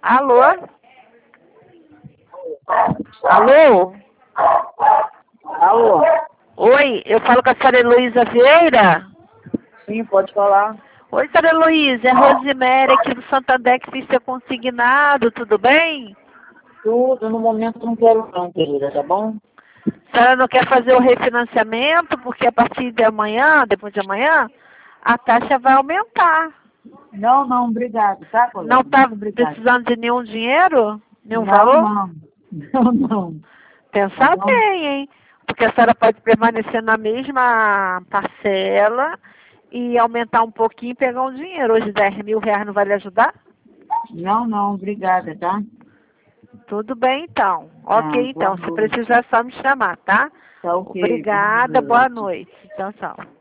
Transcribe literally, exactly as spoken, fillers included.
Alô? Alô? Alô? Oi, eu falo com a senhora Heloísa Vieira? Sim, pode falar. Oi, senhora Heloísa, é a Rosemary aqui do Santander que fiz seu consignado, tudo bem? Tudo, no momento não quero não, querida, tá bom? A senhora não quer fazer o refinanciamento, porque a partir de amanhã, depois de amanhã, a taxa vai aumentar. Não, não, obrigado, tá, colega? Não está Muito obrigado. precisando de nenhum dinheiro? Nenhum Não, valor? não. Não, não. Tá Pensar bom? bem, hein? Porque a senhora pode permanecer na mesma parcela e aumentar um pouquinho e pegar um dinheiro. Hoje dez mil reais não vai lhe ajudar? Não, não, obrigada, tá? Tudo bem, então. Tá, Ok, boa então. Se noite. precisar, é só me chamar, tá? Tá ok, boa Obrigada, boa noite. noite. Tchau, tchau.